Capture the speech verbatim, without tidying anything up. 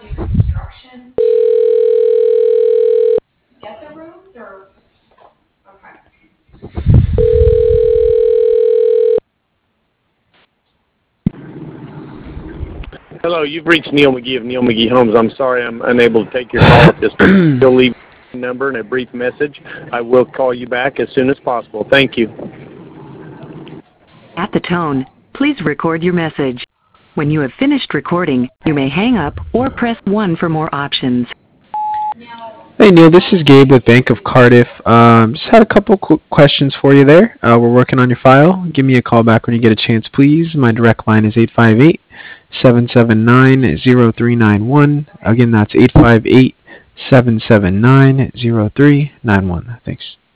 Hello, you've reached Neil McGee of Neil McGee Homes. I'm sorry I'm unable to take your call at this time. You'll leave a number and a brief message. I will call you back as soon as possible. Thank you. At the tone, please record your message. When you have finished recording, you may hang up or press one for more options. Hey Neil, this is Gabe with Bank of Cardiff. Um, just had a couple quick questions for you there. Uh, we're working on your file. Give me a call back when you get a chance, please. My direct line is eight five eight, seven seven nine, zero three nine one. Again, that's eight five eight, seven seven nine, zero three nine one. Thanks.